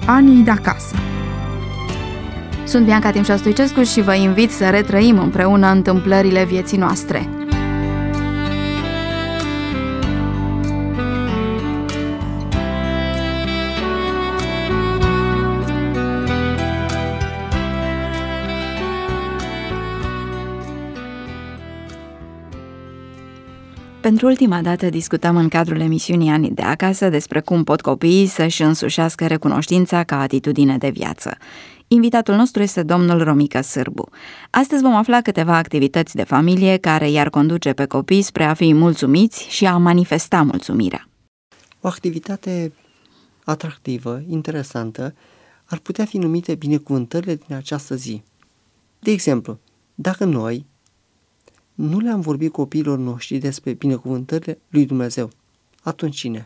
Anii de acasă. Sunt Bianca Timșa Stoicescu și vă invit să retrăim împreună întâmplările vieții noastre. Pentru ultima dată discutăm în cadrul emisiunii Anii de acasă despre cum pot copiii să-și însușească recunoștința ca atitudine de viață. Invitatul nostru este domnul Romica Sârbu. Astăzi vom afla câteva activități de familie care i-ar conduce pe copii spre a fi mulțumiți și a manifesta mulțumirea. O activitate atractivă, interesantă, ar putea fi numite binecuvântările din această zi. De exemplu, dacă noi nu le-am vorbit copiilor noștri despre binecuvântările lui Dumnezeu, atunci cine?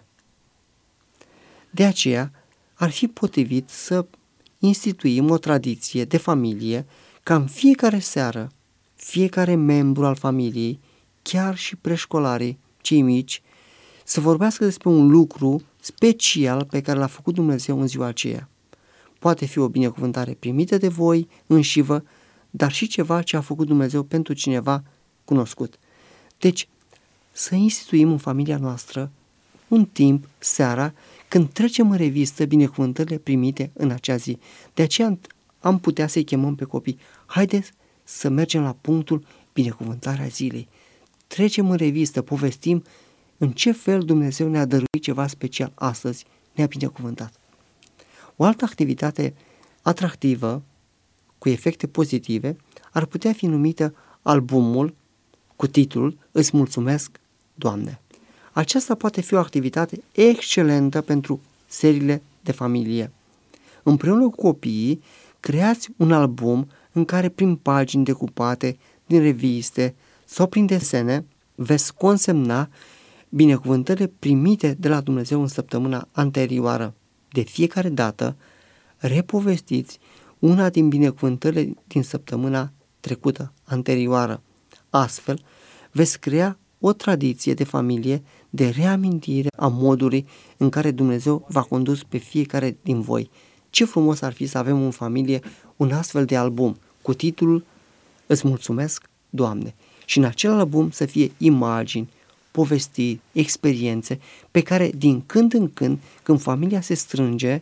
De aceea, ar fi potrivit să instituim o tradiție de familie ca în fiecare seară, fiecare membru al familiei, chiar și preșcolarii, cei mici, să vorbească despre un lucru special pe care l-a făcut Dumnezeu în ziua aceea. Poate fi o binecuvântare primită de voi înșivă, dar și ceva ce a făcut Dumnezeu pentru cineva cunoscut. Deci, să instituim în familia noastră un timp, seara, când trecem în revistă binecuvântările primite în acea zi. De aceea am putea să-i chemăm pe copii. Haideți să mergem la punctul binecuvântarea zilei. Trecem în revistă, povestim în ce fel Dumnezeu ne-a dăruit ceva special astăzi, ne-a binecuvântat. O altă activitate atractivă, cu efecte pozitive, ar putea fi numită albumul cu titlul Îți mulțumesc, Doamne. Aceasta poate fi o activitate excelentă pentru seriile de familie. Împreună cu copiii, creați un album în care prin pagini decupate din reviste sau prin desene veți consemna binecuvântările primite de la Dumnezeu în săptămâna anterioară. De fiecare dată, repovestiți una din binecuvântările din săptămâna trecută, anterioară. Astfel, veți crea o tradiție de familie de reamintire a modului în care Dumnezeu v-a condus pe fiecare din voi. Ce frumos ar fi să avem în familie un astfel de album cu titlul Îți mulțumesc, Doamne. Și în acel album să fie imagini, povestiri, experiențe pe care din când în când, când familia se strânge,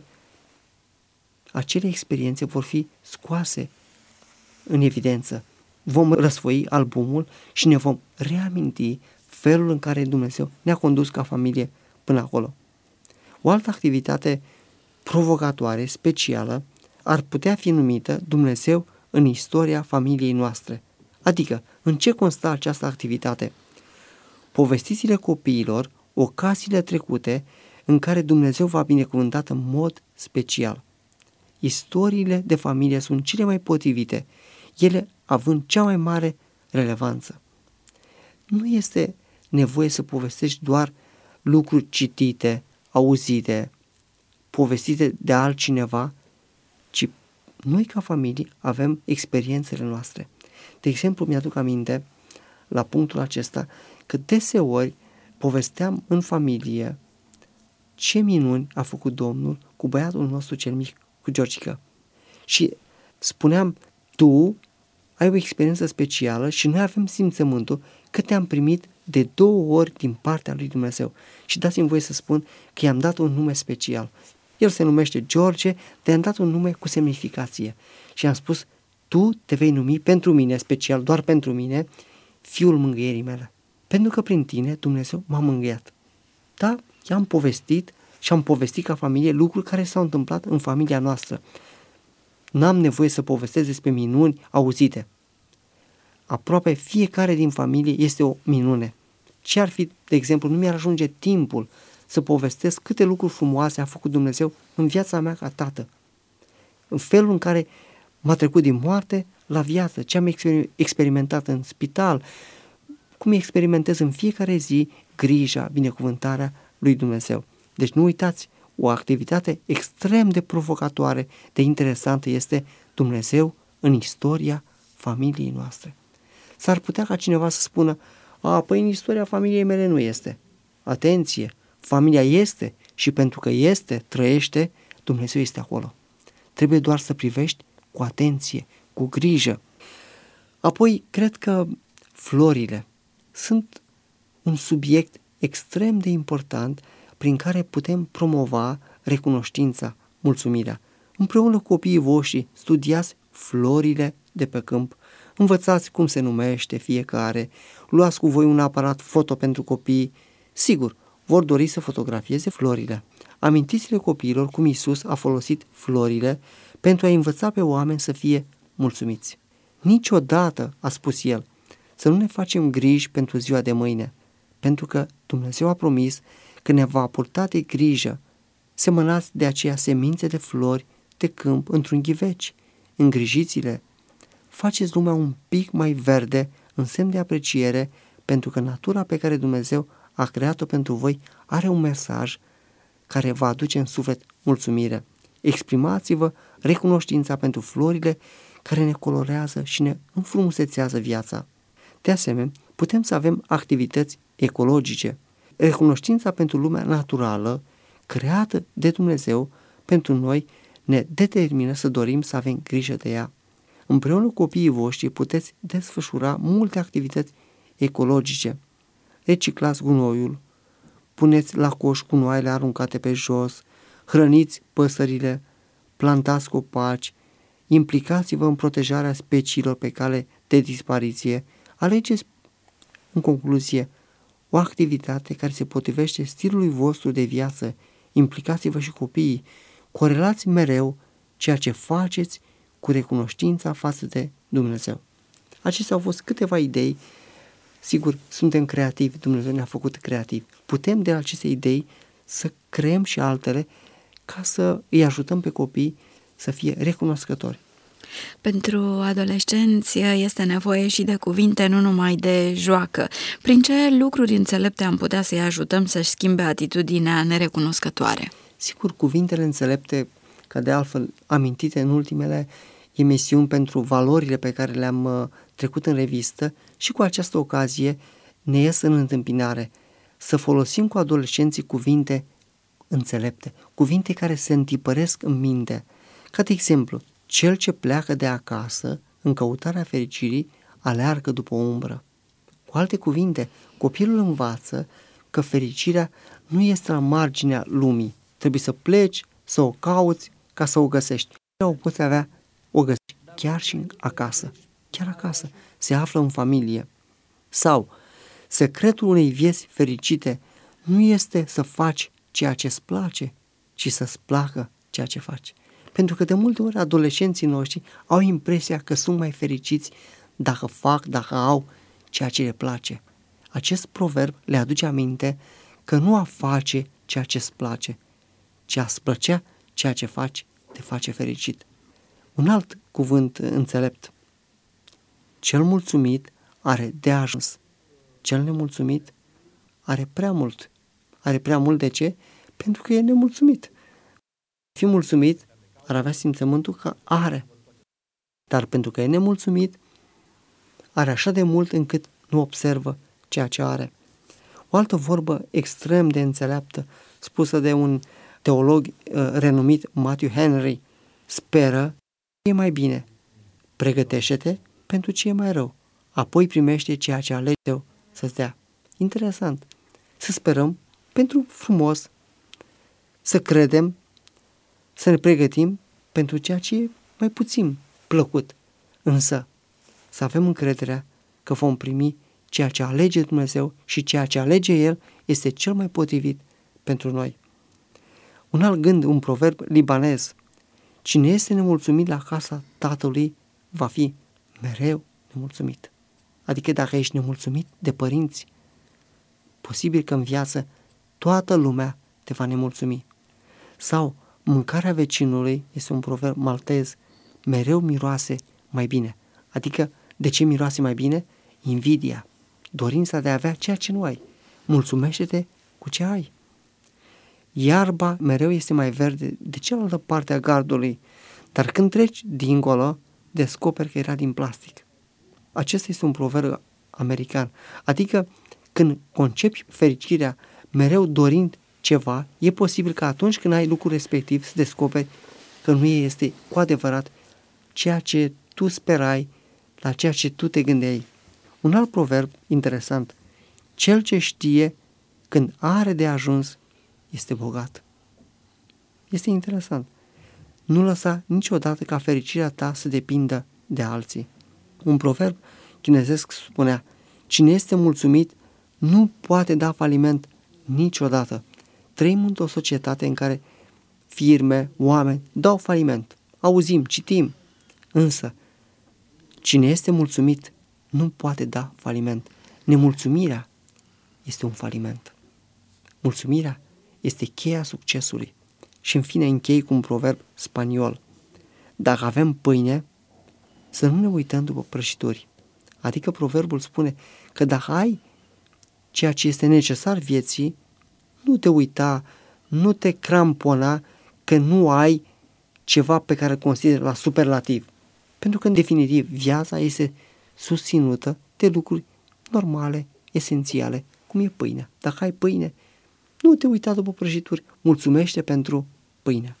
acele experiențe vor fi scoase în evidență. Vom răsfoi albumul și ne vom reaminti felul în care Dumnezeu ne-a condus ca familie până acolo. O altă activitate provocatoare, specială, ar putea fi numită Dumnezeu în istoria familiei noastre. Adică, în ce constă această activitate? Povestiți-le copiilor ocaziile trecute în care Dumnezeu v-a binecuvântat în mod special. Istoriile de familie sunt cele mai potrivite, ele având cea mai mare relevanță. Nu este nevoie să povestești doar lucruri citite, auzite, povestite de altcineva, ci noi ca familie avem experiențele noastre. De exemplu, mi-aduc aminte la punctul acesta că deseori povesteam în familie ce minuni a făcut Domnul cu băiatul nostru cel mic, cu Georgica. Și spuneam, tu ai o experiență specială și noi avem simțământul că te-am primit de 2 ori din partea lui Dumnezeu. Și dați-mi voie să spun că i-am dat un nume special. El se numește George, dar i-am dat un nume cu semnificație. Și am spus, tu te vei numi pentru mine, special, doar pentru mine, fiul mângâierii mele. Pentru că prin tine Dumnezeu m-a mângâiat. Da, i-am povestit și am povestit ca familie lucruri care s-au întâmplat în familia noastră. N-am nevoie să povestesc despre minuni auzite. Aproape fiecare din familie este o minune. Ce ar fi, de exemplu, nu mi-ar ajunge timpul să povestesc câte lucruri frumoase a făcut Dumnezeu în viața mea ca tată. În felul în care m-a trecut din moarte la viață, ce am experimentat în spital, cum experimentez în fiecare zi grija, binecuvântarea lui Dumnezeu. Deci nu uitați, o activitate extrem de provocatoare, de interesantă este Dumnezeu în istoria familiei noastre. S-ar putea ca cineva să spună, păi în istoria familiei mele nu este. Atenție, familia este și pentru că este, trăiește, Dumnezeu este acolo. Trebuie doar să privești cu atenție, cu grijă. Apoi, cred că florile sunt un subiect extrem de important prin care putem promova recunoștința, mulțumirea. Împreună cu copiii voștri, studiați florile de pe câmp, învățați cum se numește fiecare, luați cu voi un aparat foto pentru copii. Sigur, vor dori să fotografieze florile. Amintiți-le copiilor cum Iisus a folosit florile pentru a învăța pe oameni să fie mulțumiți. Niciodată, a spus el, să nu ne facem griji pentru ziua de mâine, pentru că Dumnezeu a promis că ne va purta de grijă. Semănați de aceea semințe de flori de câmp într-un ghiveci. Îngrijiți-le. Faceți lumea un pic mai verde în semn de apreciere, pentru că natura pe care Dumnezeu a creat-o pentru voi are un mesaj care va aduce în suflet mulțumire. Exprimați-vă recunoștința pentru florile care ne colorează și ne înfrumusețează viața. De asemenea, putem să avem activități ecologice. Recunoștința pentru lumea naturală, creată de Dumnezeu pentru noi, ne determină să dorim să avem grijă de ea. Împreună cu copiii voștri puteți desfășura multe activități ecologice. Reciclați gunoiul, puneți la coș gunoaiele aruncate pe jos, hrăniți păsările, plantați copaci, implicați-vă în protejarea speciilor pe cale de dispariție. Alegeți, în concluzie, o activitate care se potrivește stilului vostru de viață. Implicați-vă și copiii. Corelați mereu ceea ce faceți cu recunoștința față de Dumnezeu. Acestea au fost câteva idei. Sigur, suntem creativi, Dumnezeu ne-a făcut creativi. Putem de aceste idei să creăm și altele ca să îi ajutăm pe copii să fie recunoscători. Pentru adolescenți este nevoie și de cuvinte, nu numai de joacă. Prin ce lucruri înțelepte am putea să-i ajutăm să-și schimbe atitudinea nerecunoscătoare? Sigur, cuvintele înțelepte, ca de altfel amintite în ultimele emisiuni pentru valorile pe care le-am trecut în revistă, și cu această ocazie ne ies în întâmpinare să folosim cu adolescenții cuvinte înțelepte, cuvinte care se întipăresc în minte. Ca de exemplu, cel ce pleacă de acasă în căutarea fericirii aleargă după o umbră. Cu alte cuvinte, copilul învață că fericirea nu este la marginea lumii. Trebuie să pleci, să o cauți ca să o găsești. O poți avea, o găsești chiar și acasă. Chiar acasă. Se află în familie. Sau, secretul unei vieți fericite nu este să faci ceea ce îți place, ci să-ți placă ceea ce faci. Pentru că de multe ori adolescenții noștri au impresia că sunt mai fericiți dacă au ceea ce le place. Acest proverb le aduce aminte că nu a face ceea ce îți place, ci a-ți plăcea ceea ce faci te face fericit. Un alt cuvânt înțelept. Cel mulțumit are de ajuns. Cel nemulțumit are prea mult. Are prea mult de ce? Pentru că e nemulțumit. Fi mulțumit ar avea simțământul că are. Dar pentru că e nemulțumit, are așa de mult încât nu observă ceea ce are. O altă vorbă extrem de înțeleaptă, spusă de un teolog renumit, Matthew Henry: speră ce e mai bine, pregătește-te pentru ce e mai rău, apoi primește ceea ce alegi eu să-ți dea. Interesant. Să sperăm pentru frumos, să credem, să ne pregătim pentru ceea ce e mai puțin plăcut, însă să avem încrederea că vom primi ceea ce alege Dumnezeu și ceea ce alege El este cel mai potrivit pentru noi. Un alt gând, un proverb libanez: cine este nemulțumit la casa tatălui va fi mereu nemulțumit. Adică dacă ești nemulțumit de părinți, posibil că în viață toată lumea te va nemulțumi. Sau mâncarea vecinului, este un proverb maltez, mereu miroase mai bine. Adică de ce miroase mai bine? Invidia, dorința de a avea ceea ce nu ai. Mulțumește-te cu ce ai. Iarba mereu este mai verde de cealaltă parte a gardului, dar când treci dincolo, descoperi că era din plastic. Acesta este un proverb american. Adică când concepi fericirea mereu dorind ceva, e posibil că atunci când ai lucrul respectiv să descoperi că nu este cu adevărat ceea ce tu sperai, la ceea ce tu te gândeai. Un alt proverb interesant: cel ce știe când are de ajuns este bogat. Este interesant. Nu lăsa niciodată ca fericirea ta să depindă de alții. Un proverb chinezesc spunea: cine este mulțumit nu poate da faliment niciodată. Trăim într-o societate în care firme, oameni dau faliment. Auzim, citim. Însă, cine este mulțumit nu poate da faliment. Nemulțumirea este un faliment. Mulțumirea este cheia succesului. Și în fine închei cu un proverb spaniol: dacă avem pâine, să nu ne uităm după prăjituri. Adică proverbul spune că dacă ai ceea ce este necesar vieții, nu te uita, nu te crampona că nu ai ceva pe care îl consideri la superlativ. Pentru că, în definitiv, viața este susținută de lucruri normale, esențiale, cum e pâinea. Dacă ai pâine, nu te uita după prăjituri, mulțumește pentru pâine.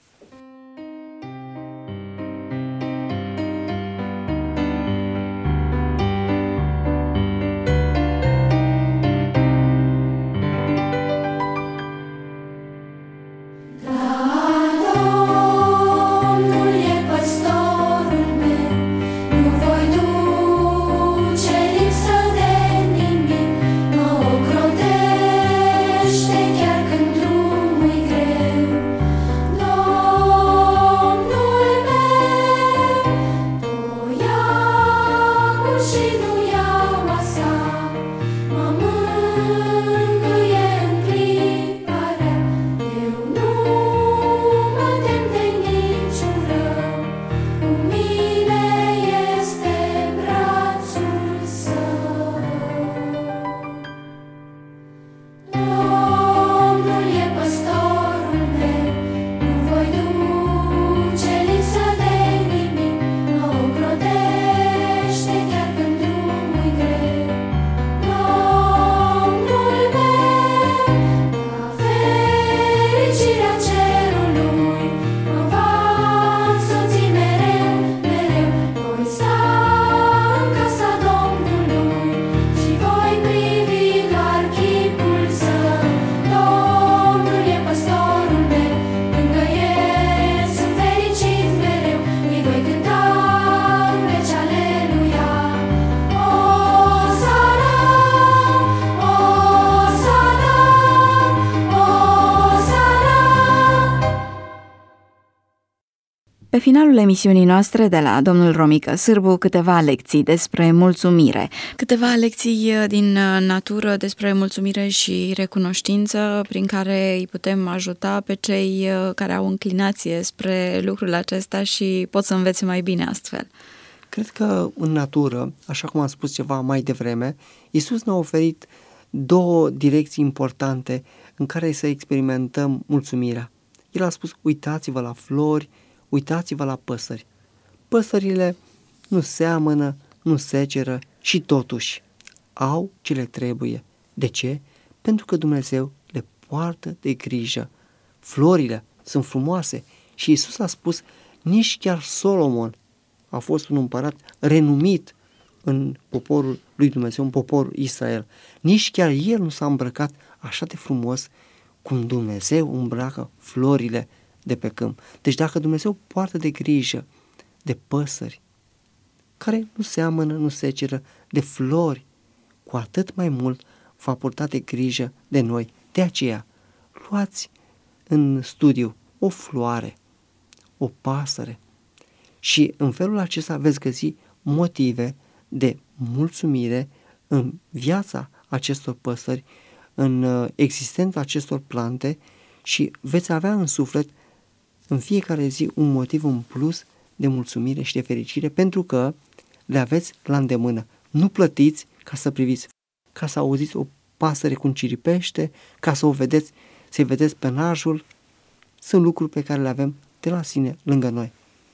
Pe finalul emisiunii noastre de la domnul Romică Sârbu, câteva lecții despre mulțumire. Câteva lecții din natură despre mulțumire și recunoștință prin care îi putem ajuta pe cei care au înclinație spre lucrul acesta și pot să învețe mai bine astfel. Cred că în natură, așa cum am spus ceva mai devreme, Iisus ne-a oferit două direcții importante în care să experimentăm mulțumirea. El a spus: uitați-vă la flori, uitați-vă la păsări. Păsările nu seamănă, nu seceră și totuși au ce le trebuie. De ce? Pentru că Dumnezeu le poartă de grijă. Florile sunt frumoase și Iisus a spus: nici chiar Solomon a fost un împărat renumit în poporul lui Dumnezeu, în poporul Israel. Nici chiar el nu s-a îmbrăcat așa de frumos cum Dumnezeu îmbracă florile de pe câmp. Deci dacă Dumnezeu poartă de grijă de păsări care nu seamănă, nu seceră, de flori, cu atât mai mult va purta de grijă de noi. De aceea, luați în studiu o floare, o pasăre și în felul acesta veți găsi motive de mulțumire în viața acestor păsări, în existența acestor plante și veți avea în suflet în fiecare zi un motiv în plus de mulțumire și de fericire, pentru că le aveți la îndemână. Nu plătiți ca să priviți, ca să auziți o pasăre cum ciripește, ca să o vedeți, să-i vedeți penajul. Sunt lucruri pe care le avem de la sine lângă noi.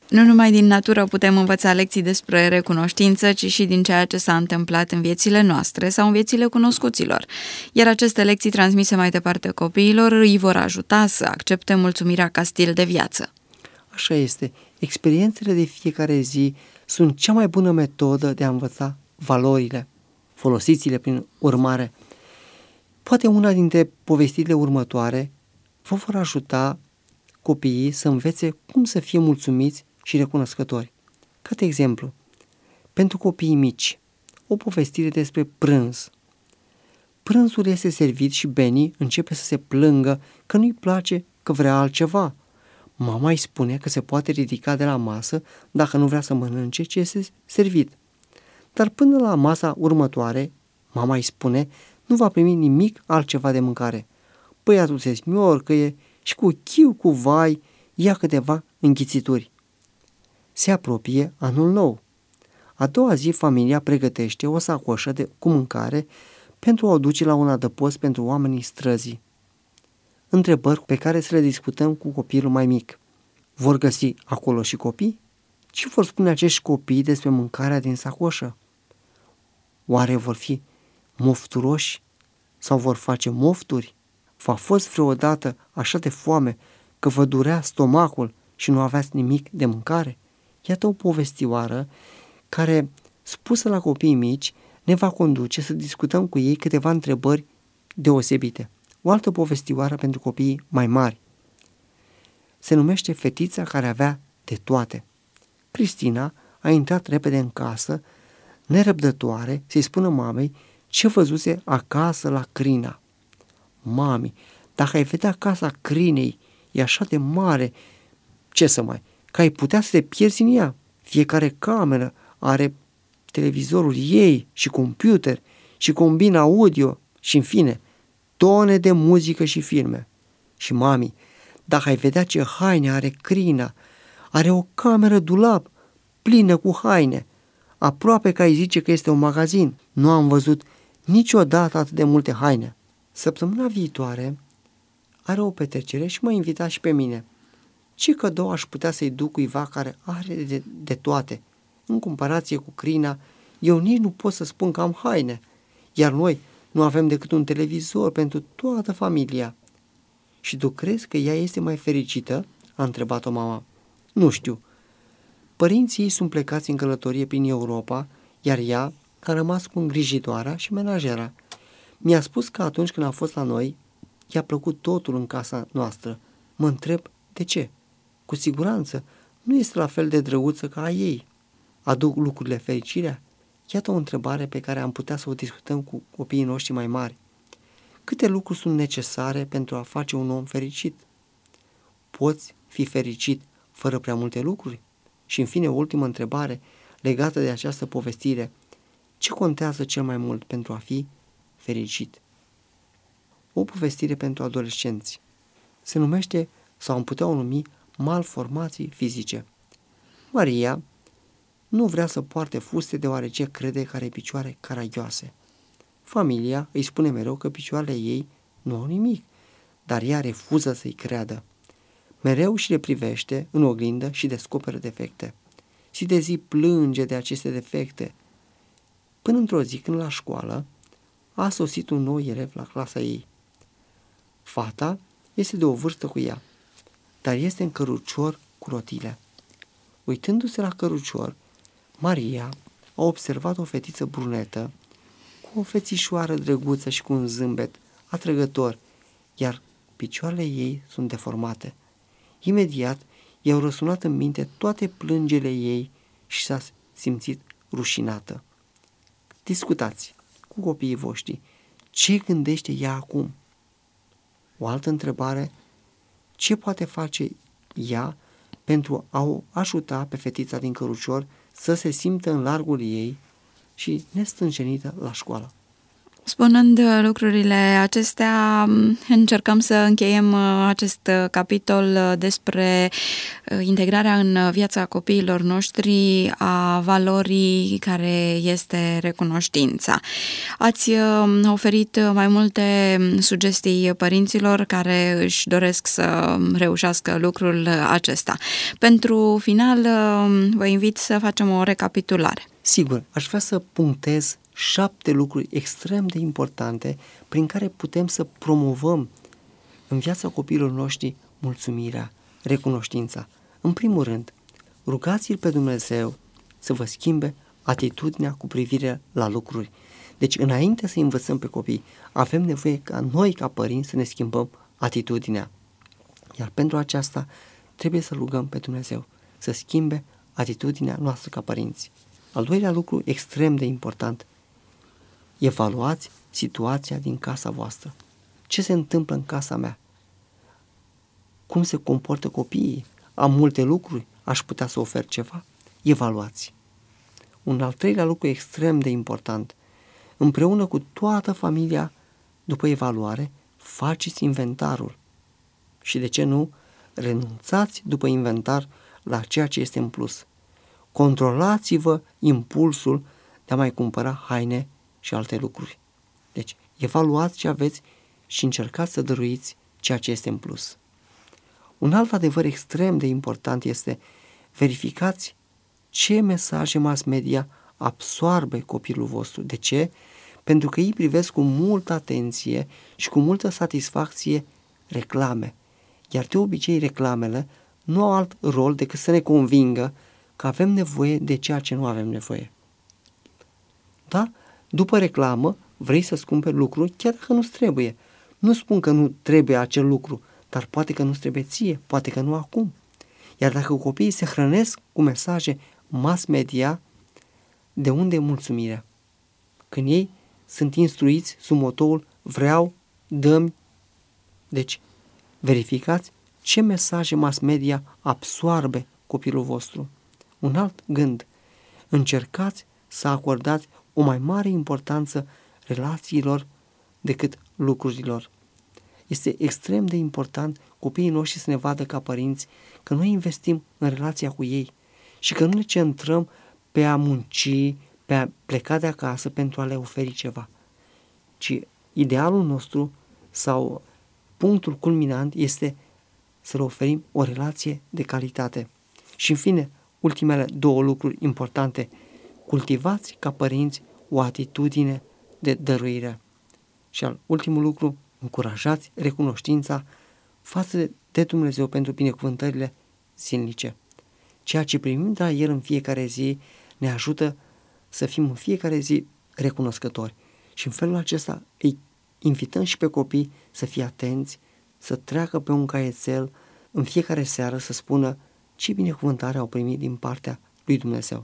Nu numai din natură putem învăța lecții despre recunoștință, ci și din ceea ce s-a întâmplat în viețile noastre sau în viețile cunoscuților. Iar aceste lecții transmise mai departe copiilor îi vor ajuta să accepte mulțumirea ca stil de viață. Așa este. Experiențele de fiecare zi sunt cea mai bună metodă de a învăța valorile. Folosiți-le prin urmare. Poate una dintre povestirile următoare vă vor ajuta copiii să învețe cum să fie mulțumiți și recunoscători. Ca de exemplu, pentru copiii mici, o povestire despre prânz. Prânzul este servit și Benny începe să se plângă că nu-i place, că vrea altceva. Mama îi spune că se poate ridica de la masă dacă nu vrea să mănânce ce este servit. Dar până la masa următoare, mama îi spune, nu va primi nimic altceva de mâncare. Băiatul se smiorcăie și cu chiu, cu vai, ia câteva înghițituri. Se apropie anul nou. A doua zi, familia pregătește o sacoșă cu mâncare pentru a o duce la un adăpost pentru oamenii străzii. Întrebări pe care să le discutăm cu copilul mai mic. Vor găsi acolo și copii? Ce vor spune acești copii despre mâncarea din sacoșă? Oare vor fi mofturoși sau vor face mofturi? V-a fost vreodată așa de foame că vă durea stomacul și nu aveați nimic de mâncare? Iată o povestioară care, spusă la copiii mici, ne va conduce să discutăm cu ei câteva întrebări deosebite. O altă povestioară pentru copiii mai mari. Se numește Fetița care avea de toate. Cristina a intrat repede în casă, nerăbdătoare, să-i spună mamei ce văzuse acasă la Crina. Mami, dacă ai vedea casa Crinei, e așa de mare, ce să mai, că ai putea să te pierzi în ea. Fiecare cameră are televizorul ei și computer și combina audio și, în fine, tone de muzică și filme. Și mami, dacă ai vedea ce haine are Crina, are o cameră dulap plină cu haine, aproape că ai zice că este un magazin. Nu am văzut niciodată atât de multe haine. Săptămâna viitoare are o petrecere și m-a invitat și pe mine. Ce cadou aș putea să-i duc cuiva care are de toate? În comparație cu Crina, eu nici nu pot să spun că am haine, iar noi nu avem decât un televizor pentru toată familia. Și tu crezi că ea este mai fericită? A întrebat-o mama. Nu știu. Părinții ei sunt plecați în călătorie prin Europa, iar ea a rămas cu îngrijitoarea și menajera. Mi-a spus că atunci când a fost la noi, i-a plăcut totul în casa noastră. Mă întreb de ce. Cu siguranță nu este la fel de drăguță ca a ei. Aduc lucrurile fericirea? Iată o întrebare pe care am putea să o discutăm cu copiii noștri mai mari. Câte lucruri sunt necesare pentru a face un om fericit? Poți fi fericit fără prea multe lucruri? Și în fine, o ultimă întrebare legată de această povestire. Ce contează cel mai mult pentru a fi fericit? O povestire pentru adolescenți. Se numește, sau am putea o numi, malformații fizice. Maria nu vrea să poarte fuste deoarece crede că are picioare caragioase. Familia îi spune mereu că picioarele ei nu au nimic, dar ea refuză să-i creadă. Mereu și le privește în oglindă și descoperă defecte. Și de zi plânge de aceste defecte. Până într-o zi, când la școală, a sosit un nou elev la clasa ei. Fata este de o vârstă cu ea, dar este în cărucior cu rotile. Uitându-se la cărucior, Maria a observat o fetiță brunetă cu o fețișoară drăguță și cu un zâmbet atrăgător, iar picioarele ei sunt deformate. Imediat i-au răsunat în minte toate plângele ei și s-a simțit rușinată. Discutați cu copiii voștri. Ce gândește ea acum? O altă întrebare. Ce poate face ea pentru a o ajuta pe fetița din cărucior să se simtă în largul ei și nestânjenită la școală? Spunând lucrurile acestea, încercăm să încheiem acest capitol despre integrarea în viața copiilor noștri a valorii care este recunoștința. Ați oferit mai multe sugestii părinților care își doresc să reușească lucrul acesta. Pentru final, vă invit să facem o recapitulare. Sigur, aș vrea să punctez 7 lucruri extrem de importante prin care putem să promovăm în viața copiilor noștri mulțumirea, recunoștința. În primul rând, rugați-l pe Dumnezeu să vă schimbe atitudinea cu privire la lucruri. Deci, înainte să învățăm pe copii, avem nevoie ca noi, ca părinți, să ne schimbăm atitudinea. Iar pentru aceasta trebuie să rugăm pe Dumnezeu să schimbe atitudinea noastră ca părinți. Al doilea lucru extrem de important, evaluați situația din casa voastră. Ce se întâmplă în casa mea? Cum se comportă copiii? Am multe lucruri? Aș putea să ofer ceva? Evaluați. Un al treilea lucru extrem de important, împreună cu toată familia, după evaluare, faceți inventarul. Și de ce nu? Renunțați după inventar la ceea ce este în plus. Controlați-vă impulsul de a mai cumpăra haine și alte lucruri. Deci, evaluați ce aveți și încercați să dăruiți ceea ce este în plus. Un alt adevăr extrem de important este verificați ce mesaje mass media absorbe copilul vostru. De ce? Pentru că ei privesc cu multă atenție și cu multă satisfacție reclame. Iar de obicei reclamele nu au alt rol decât să ne convingă că avem nevoie de ceea ce nu avem nevoie. Da? După reclamă, vrei să-ți cumperi lucruri chiar dacă nu-ți trebuie. Nu spun că nu trebuie acel lucru, dar poate că nu-ți trebuie ție, poate că nu acum. Iar dacă copiii se hrănesc cu mesaje mass media, de unde e mulțumirea? Când ei sunt instruiți sub motoul vreau, dă-mi. Deci, verificați ce mesaje mass media absorbe copilul vostru. Un alt gând, încercați să acordați o mai mare importanță relațiilor decât lucrurilor. Este extrem de important copiii noștri să ne vadă ca părinți că noi investim în relația cu ei și că nu ne centrăm pe a munci, pe a pleca de acasă pentru a le oferi ceva, ci idealul nostru sau punctul culminant este să le oferim o relație de calitate. Și în fine, ultimele 2 lucruri importante, cultivați ca părinți o atitudine de dăruire. Și al ultimul lucru, încurajați recunoștința față de Dumnezeu pentru binecuvântările zilnice. Ceea ce primim de la El în fiecare zi ne ajută să fim în fiecare zi recunoscători. Și în felul acesta îi invităm și pe copii să fie atenți, să treacă pe un caietel în fiecare seară să spună ce binecuvântare au primit din partea lui Dumnezeu.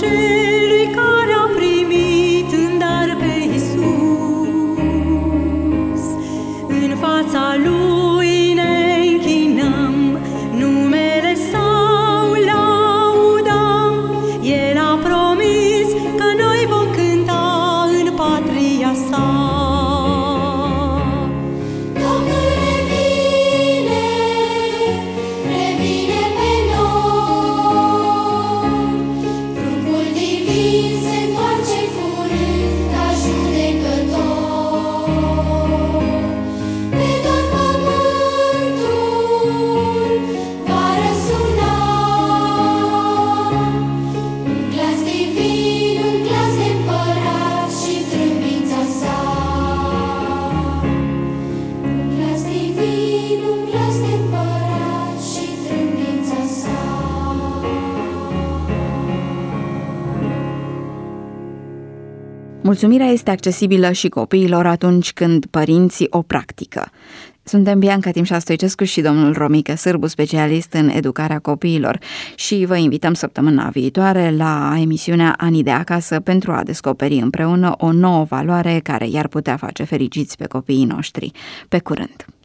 Celui care a primit în dar pe Iisus. Mulțumirea este accesibilă și copiilor atunci când părinții o practică. Suntem Bianca Timșa Stoicescu și domnul Romică Sârbu, specialist în educarea copiilor, și vă invităm săptămâna viitoare la emisiunea Anii de acasă pentru a descoperi împreună o nouă valoare care i-ar putea face fericiți pe copiii noștri. Pe curând!